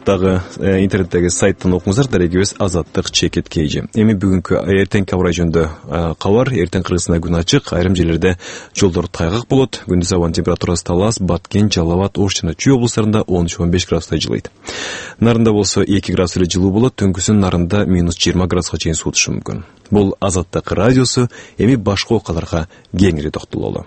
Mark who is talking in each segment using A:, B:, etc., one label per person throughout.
A: Азаттагы интернеттеги сайттан окуңуздар. Дарегибиз Азаттык чекит KG. Эми бүгүнкү эртеңки аба жөнүндө кабар. Эртең Кыргызстанда күн ачык, айрым жерлерде жолдор тайгак болот. Күндүз абанын температурасы Талас, Баткен, Жалал абад, Ош жана Чүй облустарында 13-15 градустай жылыйт. Нарында болсо 2 градус эле жылуу болот, түнкүсүн нарында -20 градуска чейин суутушу мүмкүн. Бул Азаттык радиосу. Эми башка окуяларга кеңири токтололу.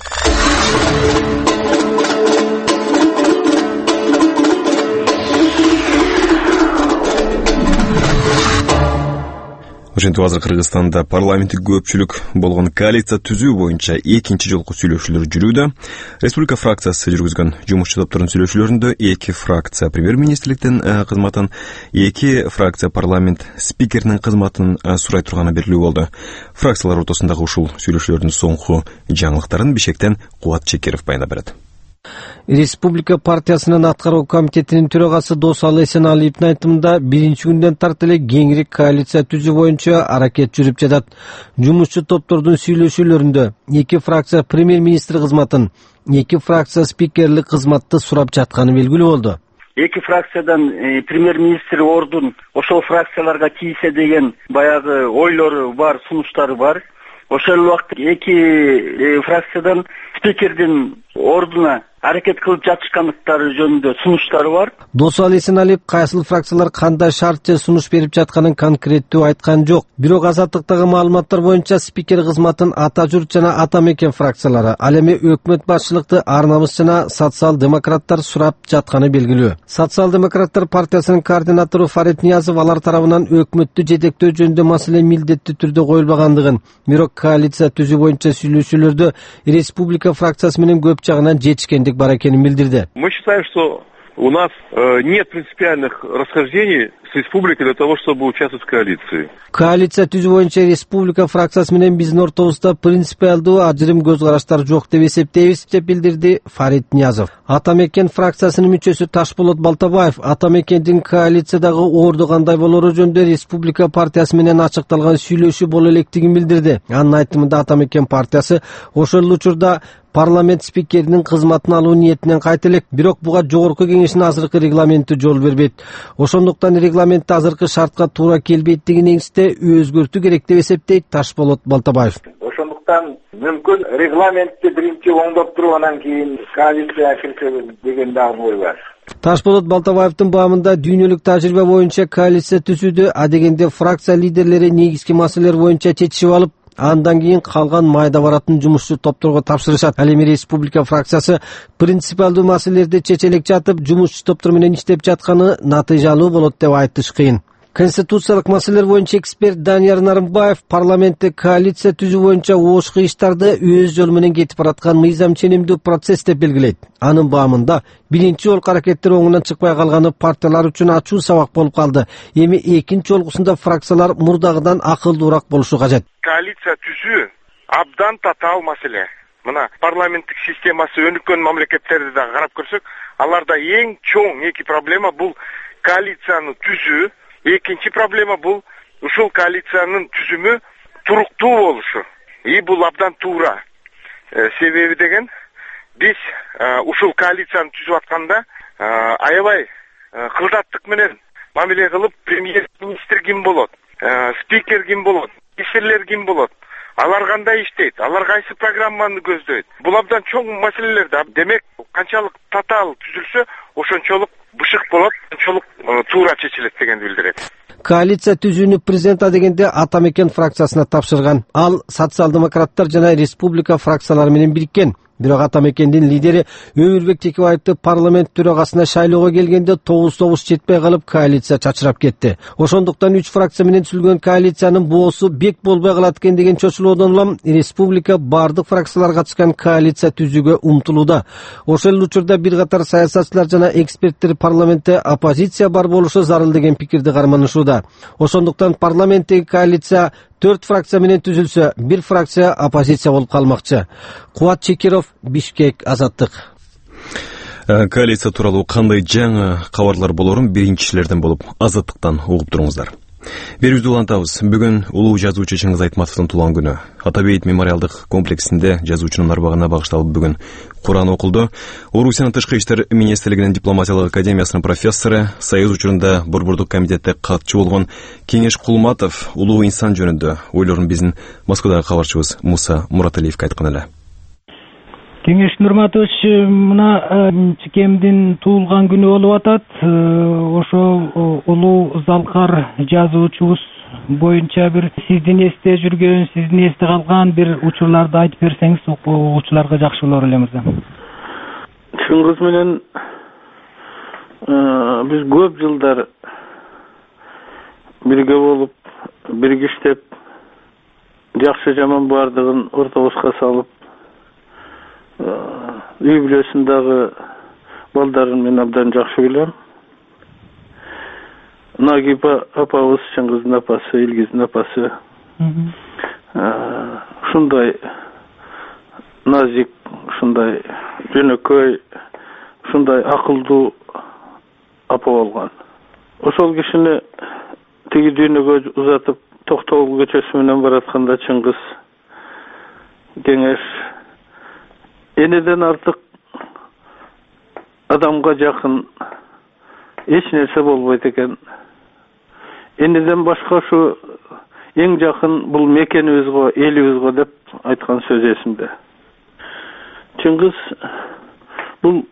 A: Ошентип азыр Кыргызстанда парламенттик көпчүлүк болгон коалиция түзүү боюнча экинчи жолку сүйлөшүүлөр жүрүүдө. Республика фракциясы жүргүзгөн жумушчу топтордун сүйлөшүүлөрүндө 2 фракция премьер-министрликтин кызматын, 2 фракция парламент спикеринин кызматын сурай турганы белгилүү болду. Фракциялар ортосундагы ушул сүйлөшүүлөрдүн соңку жаңылыктарын Бишкектен Кубат Чекеров баяндап берет.
B: Республика партиясынын аткаруу комитетинин төрагасы Досалы Эсеналиевдин айтымында биринчи күндөн тарт эле кеңири коалиция түзүү боюнча аракет жүрүп жатат. Жумушчу топтордун сүйлөшүүлөрүндө 2 фракция премьер-министр кызматын, 2 фракция спикерлик кызматты сурап жатканы белгилүү болду.
C: 2 фракциядан премьер-министр ордун ошол фракцияларга тийсе деген баягы ойлору бар, сунуштары бар. Ошол убакта 2 фракциядан спикердин ордуна аракет кылып жатышкандыктары жөнүндө сунуштары бар.
B: Досалы Эсеналиев кайсыл фракциялар кандай шарт же сунуш берип жатканын конкреттүү айткан жок. Бирок Азаттыктагы маалыматтар боюнча спикер кызматын Ата журт жана Ата мекен фракциялары, ал эми өкмөт башчылыкты Ар намыс жана социал-демократтар сурап жатканы белгилүү. Социал-демократтар партиясынын координатору Фарид Ниязов алар тарабынан өкмөттү жетектөө жөнүндө маселе милдеттүү түрдө коюлбагандыгын, бирок коалиция түзүү боюнча сүйлөшүүлөрдө республика фракциясы менен көп жагынан жетишкендик бар экенин билдирди.
D: Мы считаем, что у нас нет принципиальных расхождений с республикой для того, чтобы участвовать в коалиции.
B: Коалиция түзүү боюнча республика фракциясы менен биздин ортобузда принципиалдуу ажырым көз караштар жок деп эсептейбиз, деп билдирди Фарид Ниязов. Ата мекен фракциясынын мүчөсү Ташболот Балтабаев Ата мекендин коалициядагы орду кандай болору жөнүндө республика партиясы менен ачыкталган сүйлөшүү боло электигин билдирди. Анын айтымында Ата мекен партиясы ошол учурда парламент спикеринин кызматын алуу ниетинен кайта элек, бирок буга жогорку кеңештин азыркы регламенти жол бербейт. Ошондуктан регламентти азыркы шартка туура келбейт негизде өзгөртүү керек деп эсептейт Ташболот Балтабаев.
E: Ошондуктан мүмкүн регламентти биринчи оңдоп туруп анан кийин коалиция кирсе деген дагы ой бар.
B: Ташболот Балтабаевдин баамында дүйнөлүк тажрыйба боюнча коалиция түзүүдө адегенде фракция лидерлери негизги маселелер боюнча чечишип алып, андан кийин калган майда баратын жумушчу топторго тапшырышат. Ал эми республика фракциясы принципиалдуу маселелерди чечелек жатып, жумушчу топтор менен иштеп жатканы натыйжалуу болот деп айтыш кыйын. Конституциялык маселелер боюнча эксперт Данияр Нарымбаев парламентте коалиция түзүү боюнча оош кыйыштарды өз жолу менен кетип бараткан мыйзам ченемдүү процесс деп белгилейт. Анын баамында биринчи жолку аракеттер оңунан чыкпай калганы партиялар үчүн ачуу сабак болуп калды. Эми экинчи жолкусунда фракциялар мурдагыдан акылдуураак болушу кажет.
D: Коалиция түзүү абдан татаал маселе. Мына парламенттик системасы өнүккөн мамлекеттерди да карап көрсөк, аларда эң чоң 2 проблема бул коалицияны түзүү. Экинчи проблема бул ушул коалициянын түзүмү туруктуу болушу. Бул абдан туура. Себеби деген биз ушул коалицияны түзүп атканда аябай кылдаттык менен мамиле кылып, премьер-министр ким болот, спикер ким болот, министрлер ким болот, алар кандай иштейт, алар кайсы программаны көздөйт. Бул абдан чоң маселелер да. Демек, канчалык татаал түзүлсө, ошончолук бышык болот, ошончолук туура чечилет дегенди билдирет.
B: Коалиция түзүүнү президент адегенде Ата мекен фракциясына тапшырган. Ал социал-демократтар жана республика фракциялары менен бириккен. Бирок Ата мекендин лидери Өмүрбек Текебаевди парламент төрагасына шайлоого келгенде 9 жетпей калып коалиция чачырап кетти. Ошондуктан 3 фракция менен түзүлгөн коалициянын боосу бек болбой калат экен деген чочулоодон улам республика бардык фракциялар катышкан коалиция түзүүгө умтулууда. Ошол учурда бир катар саясатчылар жана эксперттер парламентте оппозиция бар болушу зарыл деген пикирди карманышууда. Ошондуктан парламенттеги коалиция 4 фракция менен түзүлсө, 1 фракция оппозиция болуп калмакчы. Кубат Чекеров, Бишкек, Азаттык.
A: Коалиция тууралуу кандай жаңы кабарлар болорун биринчилерден болуп Азаттыктан угуп туруңуздар. Берүүбүздү улантабыз. Бүгүн улуу жазуучу Чыңгыз Айтматовдун туулган күнү. Ата Бейит мемориалдык комплексинде жазуучунун арбагына багышталып бүгүн Куран окулду. Орусиянын тышкы иштер министрлигинин дипломатиялык академиясынын профессору, Союз учурунда Борбордук комитетте катчы болгон Кеңеш Кулматов улуу инсан жөнүндө ойлорун биздин Москвадагы кабарчыбыз Муса Мураталиевге айткан эле.
F: Кеңеш Нурматович, мына Чикемдин туулган күнү болуп атат. Ошол улуу залкар жазуучубуз боюнча бир сиздин эсте жүргөн, сиздин эсте калган бир учурларды айтып берсеңиз, окуучуларга жакшы болор эле мырза.
G: Чыңгыз менен биз көп жылдар бирге болуп, бирге иштеп, жакшы жаман бардыгын ортобузга салып, үй бүлөсүндөгү балдарын мен абдан жакшы билем. Нагипа апабыз, Чыңгыздын апасы, Илгиздин апасы. Ушундай назик, ушундай жөнөкөй, ушундай акылдуу апа болгон. Ошол кишини тиги дүйнөгө узатып, Токтогул көчөсү менен баратканда Чыңгыз Кеңеш энеден артык адамга жакын эч нерсе болбойт экен. Энеден башка ушу эң жакын бул мекенибизге, элибизге деп айткан сөз эсимде. Чыңгыз бул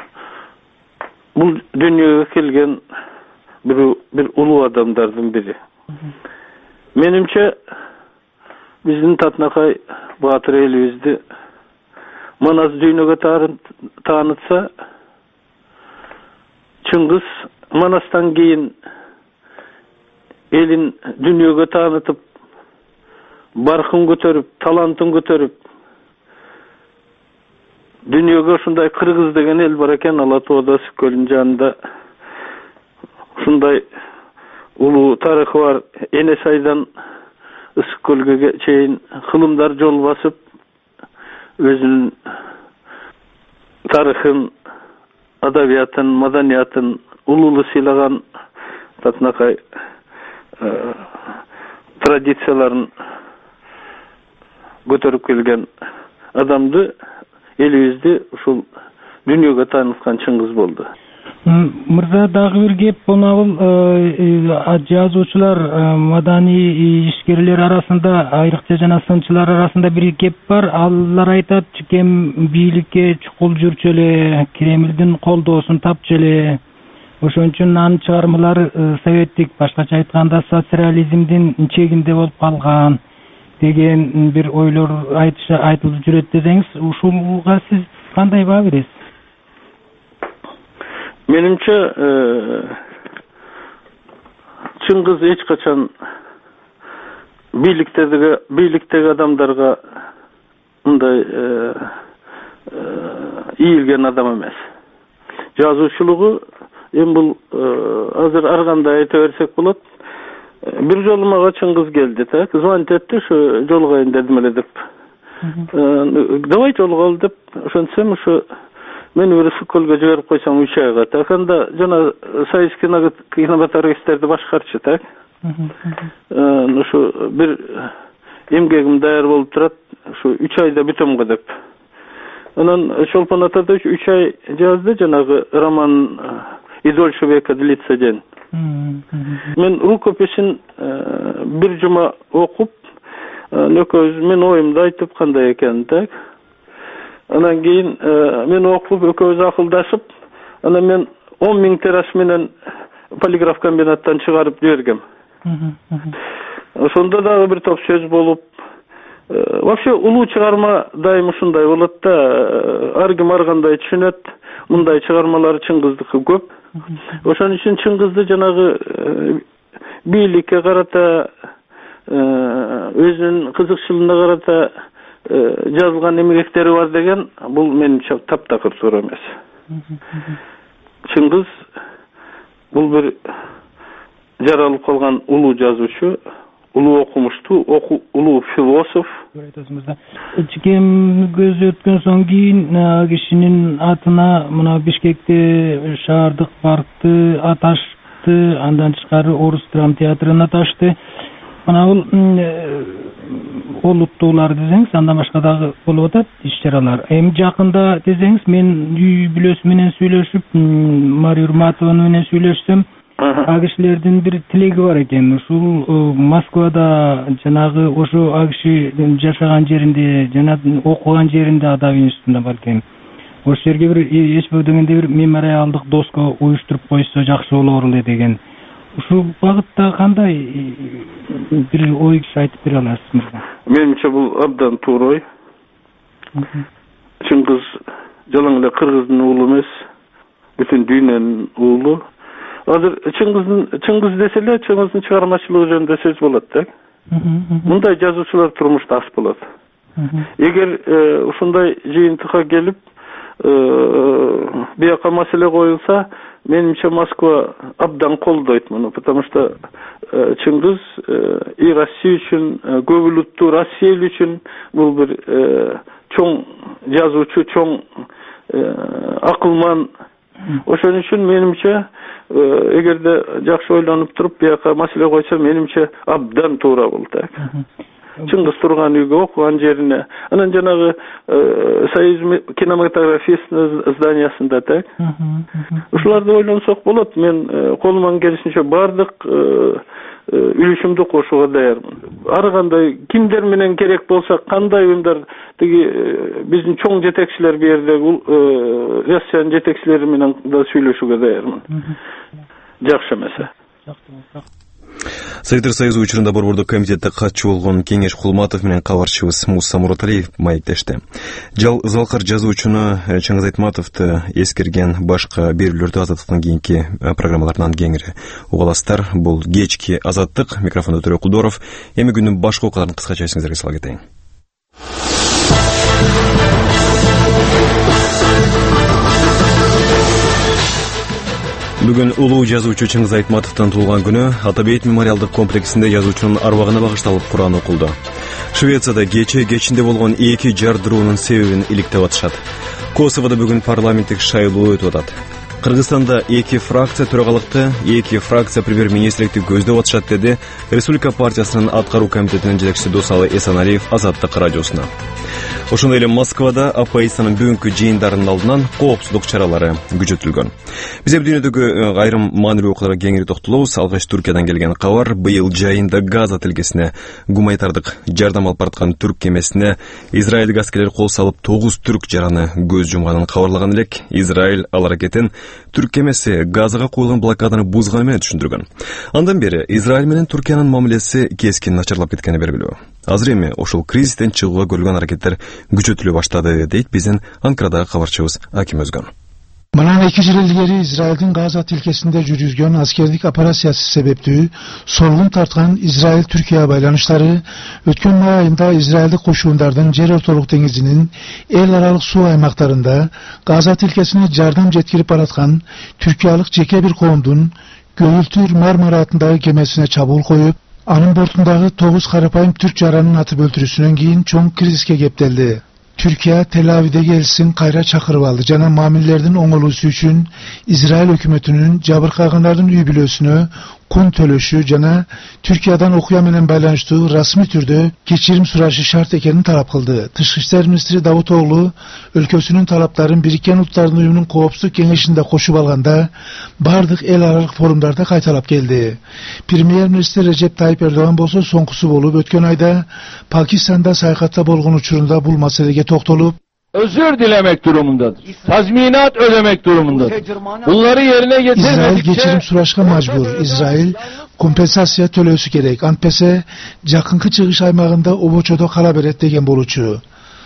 G: дүйнөгө келген бир улуу адамдардын бири. Менимче биздин Татнакай Баатыр элибизди Манас дүйнөгө таанытса, Чыңгыз Манастан кийин элин дүйнөгө таанытып, баркын көтөрүп, талантын көтөрүп, дүйнөгө ушундай Кыргыз деген эл бар экен, Ала Тоодо көлүнүн жанында. Ушундай улуу тарыхы бар, Энесайдан Ысык көлгө чейин кылымдар жол басып, өзүнүн тарыхын, адабиятын, маданиятын улуулу сыйлаган Татнакай традицияларын көтөрүп келген адамды, элибизди ушул дүйнөгө тааныткан Чыңгыз болду.
F: Мырза, дагы бир кеп, бул жазуучулар, маданий ишкерлер арасында, айрыкча жана сынчылар арасында бир кеп бар. Алар айтат, Чикем бийликке чукул жүрчү эле, Кремлдин колдоосун тапчу эле. Ошон үчүн анын чыгармалары советтик, башкача айтканда социализмдин чегинде болуп калган деген бир ойлор айтылып жүрөт десеңиз, ушуга сиз кандай баа бересиз?
G: Менимче Чыңгыз эч качан бийликтеги адамдарга мындай ийилген адам эмес. Жазуучулугу бул азыр ар кандай айта берсек болот. Бир жолу мага Чыңгыз келди, так, звонить этти, ушу жолугайын дедим эле деп. Давай жолугалы деп, ошентсем ушу мени бир Ысык көлгө жиберип койсоң 3 айга, так, анда жана советский кинематографисттерди башкарчы, так. Ушу бир эмгегим даяр болуп турат, ушу 3 айда бүтөм го деп. Анан Чолпон Атадович 3 ай жазды, жанагы роман «И дольше века длится день». Мен рукописин бир жума окуп, экөөбүз мен оюмду айтып кандай экенин, так. Анан кийин мен окуп, экөөбүз акылдашып, анан мен 10 000 тираж менен полиграф комбинаттан чыгарып жибергем. Ошондо дагы бир топ сөз болуп, вообще улуу чыгарма дайым ушундай болот да, ар ким ар кандай түшүнөт, мындай чыгармалар Чыңгыздыкы көп. Ошон үчүн Чыңгызды жанагы бийликке карата, өзүнүн кызыкчылыгына карата жазылган эмгектери бар деген, бул менимче таптакыр туура эмес. Чыңгыз бул бир жаралып калган улуу жазуучу, улуу окумуштуу, улуу философ.
F: Чикем көзү өткөн соң кийин кишинин атына мына Бишкекте шаардык паркты аташ taştı. Andan çıkarı Orus Dram Teatrına taştı. Mana bul oluttular desеңiz, andan başka dagы болуп атат иш-чаралар. Эми жакында десеңиz, мен үй бүлөсү менен сүйлөшүп, Мария Урматова менен сүйлөшсөм, ал кишилердин бир тилеги бар экен. Ушул Москвада жанагы ошо ал киши жашаган жеринде, жана окуган жеринде Адаб институтунда бар экен. Ошол жерге бир эч дегенде бир мемориалдык доска уюштуруп койсо жакшы болор эле деген. Ушул багытта кандай бир ой айтып бере аласызбы?
G: Менимче бул абдан туура ой. Чыңгыз жалаң эле кыргыздын уулу эмес, бүтүн дүйнөнүн уулу. Азыр Чыңгыз десе эле Чыңгыздын чыгармачылыгы жөнүндө сөз болот да. Мындай жазуучулар турмушта аз болот. Эгер ушундай жыйынтыкка келип бияка маселе коюлса, менимче Москва абдан колдойт муну, потому что Чыңгыз и Россия үчүн, көп улуттуу Россия үчүн бул бир чоң жазуучу, чоң акылман. Ошон үчүн менимче эгерде жакшы ойлонуп туруп бияка маселе койсо, менимче абдан туура болот. Чыңгыз турган үйгө, окуган жерине, анан жанагы Союз кинематографистин зданиясында так. Ушуларды ойлонсок болот. Мен колуман келишинче бардык үлүшүмдү кошууга даярмын. Ар кандай кимдер менен керек болсо, кандай уюмдар, тиги биздин чоң жетекчилер бу жерде Россиянын жетекчилери менен да сүйлөшүүгө даярмын. Жакшы эмесе.
A: Советтер Союзу учурунда Борбордук комитетте катчу болгон Кеңеш Кулматов менен кабарчыбыз Муса Мураталиев маектешти. Залкар жазуучуну Чыңгыз Айтматовду эскерген башка берүүлөрдү Азаттыктын кийинки программаларынан кеңири угаласыздар. Бул кечки Азаттык, микрофондо Төрө Кулдоров. Эми күндүн башка окуяларын кыскача эсиңиздерге сала кетейин. Бүгүн улуу жазуучу Чыңгыз Айтматовдун туулган күнү. Атабейт мемориалдык комплексинде жазуучунун арбагына багышталып Куран окулду. Швецияда кечинде болгон эки жардыруунун себебин иликтеп атышат. Косоводо бүгүн парламенттик шайлоо өтүп атат. Кыргызстанда эки фракция төрагалыкты, эки фракция премьер-министрликти көздөп атышат, деди Республика партиясынын аткаруу комитетинин жетекчиси Досалы Эсеналиев Азаттык радиосуна. Ошондой эле Москвада оппозициянын бүгүнкү жыйындарынын алдынан коопсуздук чаралары күчөтүлгөн. Биз дүйнөдөгү айрым маанилүү окуяларга кеңири токтолобуз. Алгач Түркиядан келген кабар: быйыл жайында Газа тилкесине гуманитардык жардам алып бараткан түрк кемесине израилдик аскерлер кол салып 9 түрк жараны көз жумганын кабарлаган элек. Израиль ал аракетин түрк кемеси Газага коюлган блокаданы бузганы менен түшүндүргөн. Андан бери Израиль менен Түркиянын мамилеси кескин начарлап кеткени белгилүү. Азыр эми ошол кризистен чыгууга көрүлгөн аракеттер күчөтүлө баштады, дейт биздин Анкарадагы кабарчыбыз Аким Өзгөн.
H: Мындан 2 жыл илгери Израилдин Газа тилкесинде жүргүзгөн аскердик операциясы себептүү солгун тарткан Израиль-Түркия байланыштары өткөн май айында Израилдик кошуундардын жер ортолук деңизинин эл аралык суу аймактарында Газа тилкесине жардам жеткирип бараткан түркиялык жеке бир коомдун Көгүлтүр Мармара атындагы кемесине чабуул коюп, анын бортундагы 9 карапайым түрк жаранын атып өлтүрүүсүнөн кийин чоң кризиске кептелди. Түркия Тель-Авивдеги элчисин кайра чакырып алды жана мамилелердин оңолуусу үчүн Израиль өкмөтүнүн жабыркагандардын үй бүлөсүнө кун төлөшү жана Түркиядан окуя менен байланыштуу расмий түрдө кечирим сурашы шарт экенин талап кылды. Тышкы иштер министри Давутоглу өлкөсүнүн талаптарын Бириккен Улуттар Уюмунун коопсуздук кеңешинде кошуп алганда бардык эл аралык форумдарда кайталап келди. Премьер-министр Режеп Тайип Эрдоган болсо соңкусу болуп өткөн айда Пакистанда саякатта болгон учурунда бул маселеге токтолуп,
I: özür dilemek durumundadır. Tazminat ödemek durumundadır. Bunları yerine getirmedikçe
H: İsrail geçirim suraşka majbur. İsrail kompensasiya төлөөсү керек. Антпесе жакынкы чыгыш аймагында обочодо кала берет деген болчу.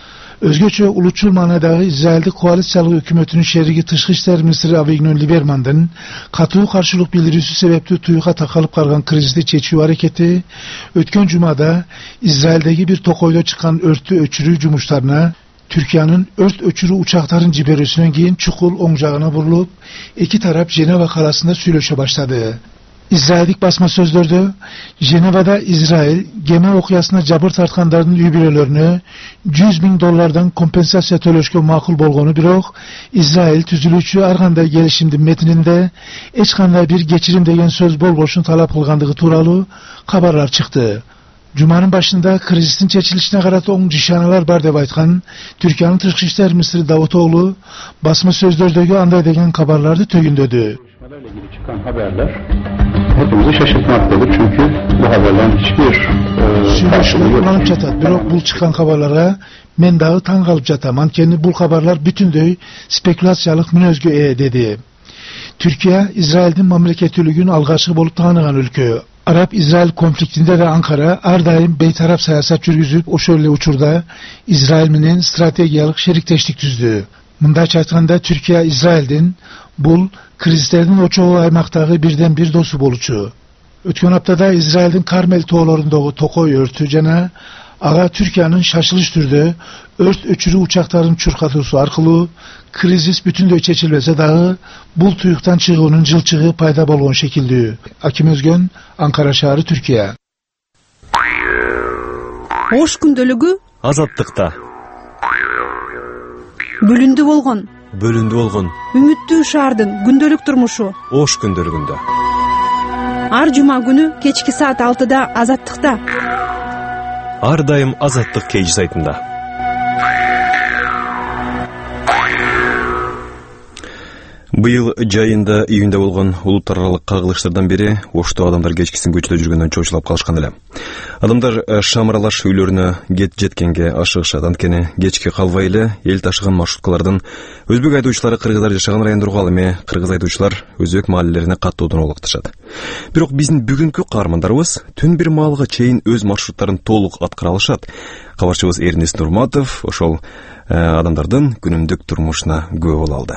H: Өзгөчө улутчул маанайдагы Израилдик коалициялык өкмөтүнүн шериги тышкы иштер министри Авигнон Либермандын катуу каршылык билдирүүсү себептүү туйга такалып калган кризисти чечүү аракети өткөн жумада Израилдеги бир токойдо чыккан өрттү өчүрүү жумуштарына Türkiye'nin ört öçürü uçakların ciberüsünden keyin çukul oң жагына бурулуп, эки тарап Женева каласында сүйлөшө баштады. İsraillik basma sözlerde Ceneva'da İsrail gemi okuyasına jabır tartkanlarının üybirelerini $100.000 kompensasiya төлөшкө makul bolgonu birok, İsrail tüzülүүчү ар кандай келишимдин метининде эч кандай bir geçirim деген söz bolбошун talap kılgandığı tuuralı kabarlar çıktı. Cuma'nın başında krizisin çekilişine karşı oң nişanalar var dep aytkan Türkiye'nin Tırkı İşler Ministri Davutoğlu basma sözlerdeki anday degen kabarlardı tөгүндödü.
J: İlgili çıkan haberler hepimizi şaşırtmaktadır çünkü bu haberlerin hiçbir
H: karşılığı yok. Jatat. Birok bul çıkan haberlara men dağı taң kalıp jatam. Antkeni bul haberler bütünдөй spekulatsiyalık münözgü dedi. Türkiye, İsrail'in mamleketçiliğinin algaçı bolup tanıgan ülke. Arap-İsrail konfliktinde de Ankara ar daim beytaraf siyasat yürgüzüp o şöyle uçurda İsrail menen stratejiyalık şerikteşlik tüzdü. Mındaç aytkanda Türkiye, İsrail'in bul krizlerinin oçoğu aymaktagı birden bir dostu boluçu. Ötken haftada İsrail'in Karmel toğlarındagı tokoy örtü jana ağa Türkiye'nin şaşılış türde ört öçürü uçakların çurkatısı arkalı krizis bütünдөй çekilmese dağı bul tuyuktan çıgıunun jılçığı payda bolgon şekildi. Akim Özgön, Ankara şahri, Türkiye.
K: Ош күндөлүгү
A: Азаттыкта.
K: Бөлүндү болгон.
A: Үмүттүү
K: шаардын күндөлүк турмушу.
A: Ош күндөлүгүндө.
K: Ар жума күнү кечки саат 6-да Азаттыкта.
A: Ар дайым Азаттык кейжи сайтында. Быйыл жайында июнда болгон улуттар аралык кагылыштардан бери Ошто адамдар кечкисин көчөдө жүргөндөн чочулап калышкан эле. Адамдар шамыралаш үйлөрүнө кет жеткенге ашыгышат. Анткени кечке калбай эле эл ташыган маршруткалардын өзбек айдоочулары кыргыздар жашаган райондорго, ал эми кыргыз айдоочулар өзбек маалелерине каттоодон олукташат. Бирок биздин бүгүнкү каармандарыбыз түн бир маалга чейин өз маршруттарын толук аткара алышат. Кабарчыбыз Эрнест Нурматов ошол адамдардын күнүмдүк турмушуна күбө боло алды.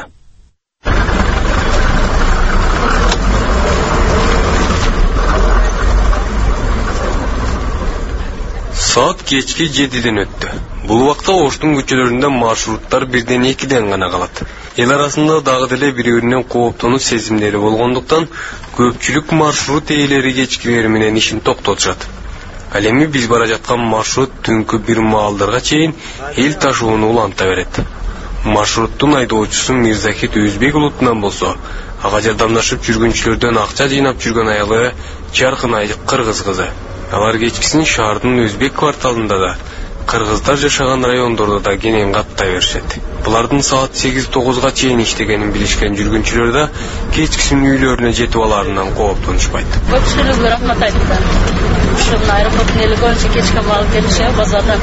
L: Saat kechki 7'den öttü. Бұл вакытта Оштун көчөлөрүндө маршруттар 1-2 гана калат. Эл арасында дагы деле бири-биринен кооптонуу сезимдери болгондуктан көпчүлүк маршрут ээлери кечкилери менен ишин токтотушат. Ал эми биз бара жаткан маршрут түнкү бир маалдарга чейин эл ташууну уланта берет. Маршруттун айдоочусу Мирзахит Өзбек улутунан болсо, ага жардамдашып жүргүнчүлөрдөн акча жыйнап жүргөн аялы Жаркынай кыргыз кызы. Алар кечкисин шаардын Өзбек кварталында да, кыргыздар жашаган райондордо да кенен каттай беришет. Булардын саат 8-9га чейин иштегенин билишкен жүргүнчүлөр да кечкисин үйлөрүнө жетип аларынан кооптонушпайт.
M: Көпчүлүгү рахмат айтты. Ушул аэропорттун элегончу кечке маал келиши базардан.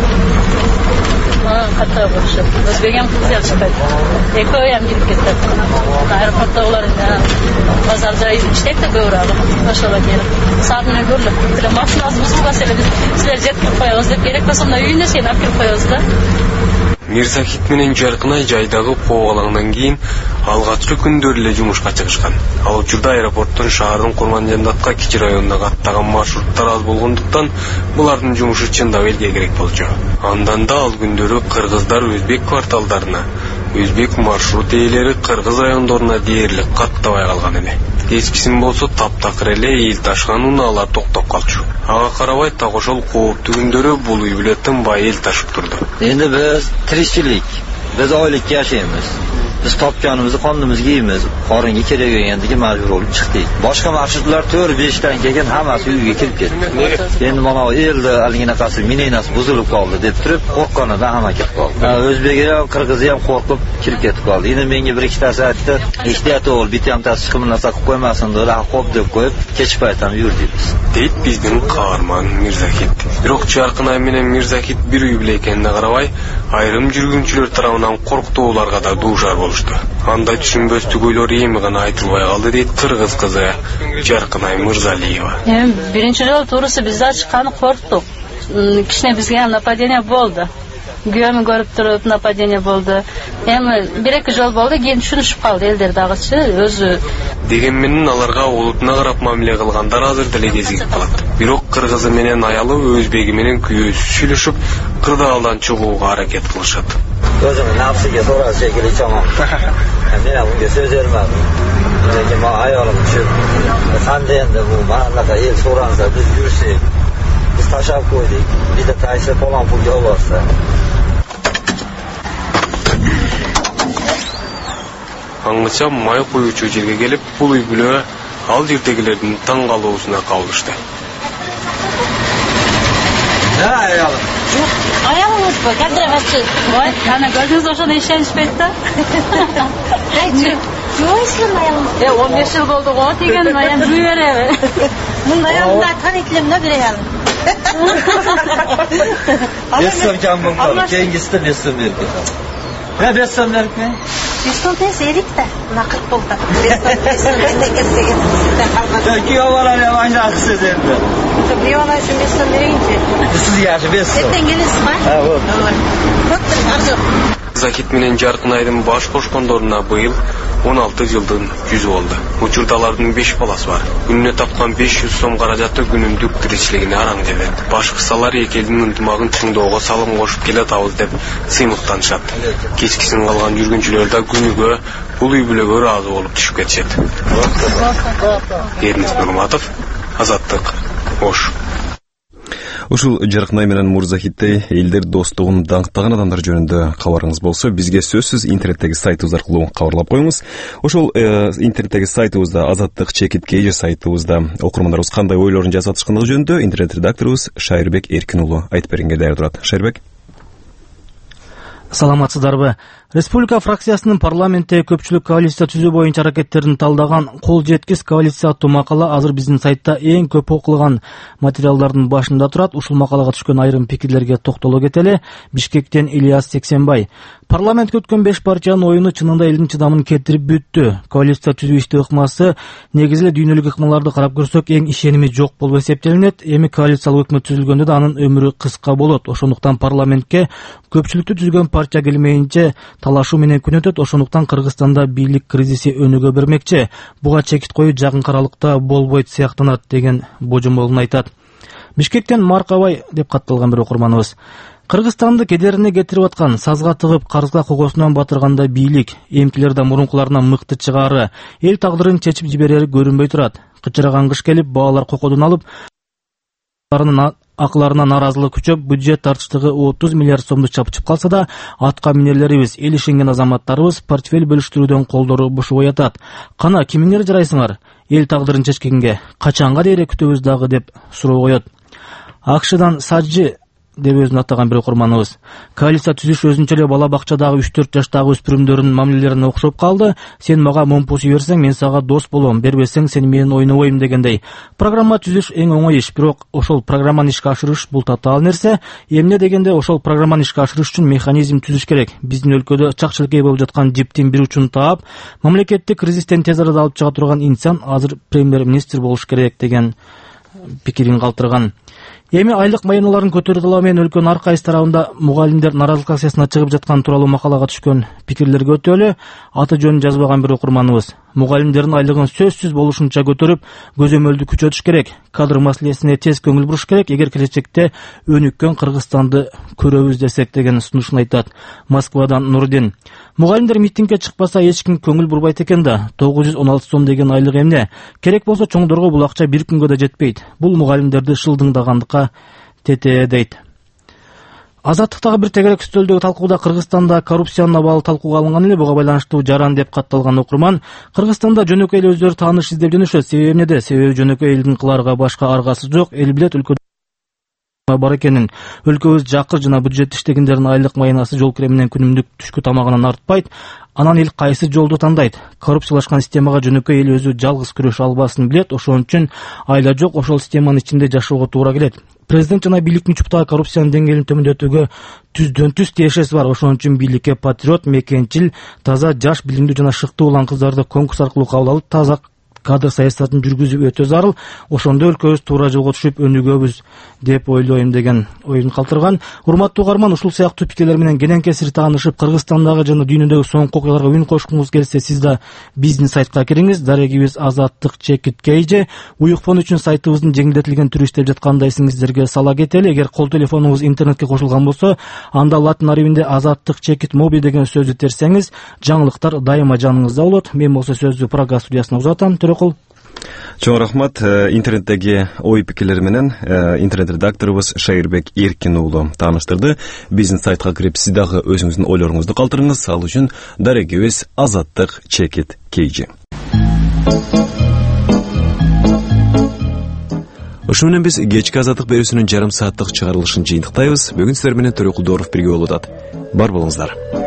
M: Каттай болушу. Өзбекем кыз жакшыбайт. Экөө ям кирип кетти. Аэропортто улар базарда иштейт да көбүрөөк. Ошого келип саат менен көрүлүп. Машинасы бузулган эле силер жеткирип коебуз деп керек болсо мына үйүнө сени алып кирип коебуз да.
L: Мирзахит менен Жаркынай жайдагы поголаңдан кийин алгачкы күндөр эле жумушка чыгышкан. Ал учурда аэропорттун шаардын Курманжандатка кичи районуна аттаган маршруттар аз болгондуктан булардын жумушу чындап элге керек болчу. Андан да ал күндөрү кыргыздар Өзбек кварталдарына, Өзбек маршрут ээлери кыргыз райондоруна дээрлик каттабай калган эле. Кечкисин болсо таптакыр эле эл ташыган унаалар токтоп калчу. Ага карабай так ошол кооптуу күндөрү бул үй бүлө тынбай эл ташып турду.
N: Endi biz tirikchilik, biz oylikka yashaymiz. Biz topganimizni qonimizga yeymiz. Qoringa kerak bo'lgandiga majbur bo'lib chiqdik. Boshqa marshrutlar 4-5 dan kelgan hammasi uyga kelib ketdi. Endi mana elda alginaqasi minenasi buzilib qoldi deb turib qo'rqqanidan hamma ketib qoldi. O'zbegi ham, qirg'izi ham qo'rqib kirib ketib qoldi. Endi menga bir ikkitasi aytdi, ehtiyot bo'l, bitta ham tas chiqib narsa qilib qo'ymasin deb, qo'p deb qo'yib, kechib aytam yurdik biz.
L: Deyt bizdin qahraman Mirzahit. Biroq Jarkınay menен Mirzahit bir uy bilan ekanine qarabay, ayrim жүргүнчүлөр тарабынан корктоолорго да дуушар болушту. Андай түшүнбөстүк ойлор эми гана айтылбай калды дейт кыргыз кызы Жаркынай Мырзалиева.
M: Биринчи жолу туурасы бизде чыкканы корктук. Кичине бизге нападение болду. Күйөөмү көрүп туруп нападение болду. Эми 1-2 жол болду, кийин түшүнүшүп калды элдер дагычы өзү.
L: Деген менен аларга улутуна карап мамиле кылгандар азыр деле кезигип калат. Бирок кыргызы менен аялы өзбеги менен күйөөсү сүйлөшүп, кырдаалдан чыгууга аракет кылышат.
N: Өзүмдүн напсыга туура келе чоң. Мен bunga сөз бермедим. Lekin men ayolim tushib, qanday endi bu mahallada el so'ransa biz yursak, biz tashab qo'ydik. Bitta taysa falon pulga olsa.
L: Аңгыча май коюучу жерге келип, бул үй бүлө ал жердегилердин таң калуусуна калышты.
N: Ayolim.
M: Ayağımız bu, kadar Vay, ana gördünüz oşan işlenişmedi de.
O: Joysun ayağımız.
M: 15 yıl oldu o, degen ayağım jüyer evi.
O: Bunun ayağımda tanıtılımda bir ayağım.
N: Besem kan bunlar, kengisi de besem verdi. Ne besem verdik mi?
O: Besem tez erik de, nakit buldu. Besem ende gelsegen sizden kalmadı.
N: Kiyovalar ya aynı akısı ederdi.
O: Kiyovalar şu besem vereyince.
N: Siz yaşı besem.
O: Etten gelirsin mi?
N: Ha, bu.
O: Köptür, arzu.
L: Zakit менен Жаркын айдын баш кошкондоруна быйыл 16 жылдын 100 болду. Учурда алардын 5 баласы бар. Күнүнө тапкан 500 сом каражаты күнүмдүк тиричилигине араң келет. Баш кысалар эки элдин ынтымагын чыңдоого салым кошуп келатабыз деп сыймыктанышат. Кечкисин калган жүргүнчүлөр да күнүгө бул үй бүлөгө ыраазы болуп түшүп кетишет. Эрнис Нурматов, Азаттык, Ош.
A: Ушул Жаркын ай менен Мурзахиттей элдер достугун даңктаган адамдар жөнүндө кабарыңыз болсо, бизге сөзсүз интернеттеги сайтыбыз аркылуу кабарлап коюңуз. Ошол интернеттеги сайтыбызда Азаттык ЧКТ сайтыбызда окурмандарыбыз кандай ойлорун жазып атышкандыгы жөнүндө интернет редакторубуз Шайырбек Эркин уулу айтып бергенге даярдыр турат. Шайырбек.
P: Саламатсыздарбы? Республика фракциясынын парламентте көпчүлүк коалиция түзүү боюнча аракеттерин талдаган кол жеткис коалиция аттуу макала азыр биздин сайтта эң көп окулган материалдардын башында турат. Ушул макалага түшкөн айрым пикирлерге токтоло кетели. Бишкектен Ильяс Сексенбай. Парламент өткөн 5 партиянын оюну чынында элдин чыдамын кетирип бүттү. Коалиция түзүү ишти ыкмасы негизи эле дүйнөлүк ыкмаларды карап көрсөк эң ишеними жок болуп эсептелинет. Эми коалициялык өкмөт түзүлгөндө да анын өмүрү кыска болот. Ошондуктан парламентке көпчүлүктү түзгөн партия келмейинче талашуу менен күн өтөт. Ошондуктан Кыргызстанда бийлик кризиси өнүгө бермекчи. Буга чекит коюу жакын аралыкта болбойт сыяктанат деген божомолун айтат. Бишкектен Маркабай деп катталган бир окурманыбыз. Кыргызстанды кедерине кетирип аткан, сазга тыгып, карызга когосунан батырганда бийлик, эмкилер да мурункуларынан мыкты чыгаары, эл тагдырын чечип жиберери көрүнбөй турат. Кычыраган кыш келип, баалар кокодон алып, акыларына наразылык күчөп, бюджет тартыштыгы 30 миллиард сомду чапчып калса да, атка минерлерибиз, эл ишенген азаматтарыбыз портфель бөлүштүрүүдөн колдору бушубай атат. Кана кимиңер жарайсыңар? Эл тагдырын чечкенге качанга дейре күтөбүз дагы деп суроо коет. Акшыдан Саджи деп өзүн атаган бир окурманыбыз. Коалиция түзүш өзүнчө эле бала бакчадагы 3-4 жаштагы өспүрүмдөрдүн мамилелерине окшоп калды. Сен мага момпус берсең, мен сага дос болом, бербесең сен менен ойнобойм дегендей. Программа түзүш эң оңой иш, бирок ошол программаны ишке ашырыш бул татаал нерсе. Эмне дегенде ошол программаны ишке ашырыш үчүн механизм түзүш керек. Биздин өлкөдө чакчылыкка болуп жаткан жиптин бир учун таап, мамлекетти кризистен тез арада алып чыга турган инсан азыр премьер-министр болуш керек деген пикирин калтырган. Эми айлык майыналарын көтөрүү талабы менен өлкөнүн ар кайсы тарабында мугалимдер наразылык акциясына чыгып жаткан тууралуу макалага түшкөн пикирлерге өтөлү. Аты жөнүн жазбаган бир окурманыбыз. Мугалимдердин айлыгын сөзсүз болушунча көтөрүп, көзөмөлдү күчөтүш керек. Кадр маселесине тез көңүл буруш керек. Эгер келечекте өнүккөн Кыргызстанды көрөбүз десек деген сунушун айтат. Москвадан Нурдин. Мугалимдер митингге чыкпаса эч ким көңүл бурбайт экен да. 916 сом деген айлык эмне? Керек болсо чоңдорго бул акча бир күнгө да жетпейт. Бул мугалимдерди шылдыңдагандыкка тете дейт. Азаттыктагы бир тегерек үстөлдөгү талкууда Кыргызстанда коррупцияны абалы талкууга алынган эле. Буга байланыштуу жаран деп катталган окурман. Кыргызстанда жөнөкөй эле өздөрү тааныш издеп жүрүшөт. Себеби эмнеде? Себеби жөнөкөй элдин кылаарга башка аргасы жок. Эл билет өлкөдө бар экенин. Өлкөбүз жакыр жана бюджет иштегендердин айлык майынасы жол кире менен күнүмдүк түшкү тамагынан артпайт. Анан эл кайсы жолду тандайт? Коррупциялашкан системага жөнөкөй эл өзү жалгыз күрөшө албасын билет. Ошон үчүн айла жок ошол системанын ичинде жашоого туура келет. Президент жана бийликтин чуптагы коррупциянын деңгээлин төмөндөтүүгө түздөн түз тиешеси бар. Ошон үчүн бийликке патриот, мекенчил, таза, жаш, билимдүү жана шыктуу улан кыздарды конкурс аркылуу кабыл алып, таза кадр саясатын жүргүзүү өтө зарыл, ошондо өлкөбүз туура жолго түшүп өнүгөбүз деп ойлойм деген оюн калтырган. Урматтуу угарман, ушул сыяктуу пикирлер менен кенен кесир таанышып, Кыргызстандагы жана дүйнөдөгү соңку окуяларга үн кошкуңуз келсе, сиз да биздин сайтка кириңиз. Дарегибиз Азаттык чекит KG. Уюкпон үчүн сайтыбыздын жеңилдетилген түрү иштеп жатканда эсиңиздерге сала кетели. Эгер кол телефонуңуз интернетке кошулган болсо, анда латын арабинде Азаттык чекит моби деген сөздү терсеңиз, жаңылыктар дайыма жаныңызда болот. Мен болсо сөздү Прага студиясына узатам. Төрөкул.
A: Чоң рахмат. Интернеттеги ой пикирлер менен интернет редакторубуз Шайырбек Эркин уулу тааныштырды. Биздин сайтка кирип, сиз дагы өзүңүздүн ойлоруңузду калтырыңыз. Ал үчүн дарегибиз Азаттык чекит KG. Ошо менен биз кечки азаттык берүүсүнүн жарым сааттык чыгарылышын жыйынтыктайбыз. Бүгүн сиздер менен Төрөкул Дооров бирге болуп атат. Бар болуңуздар.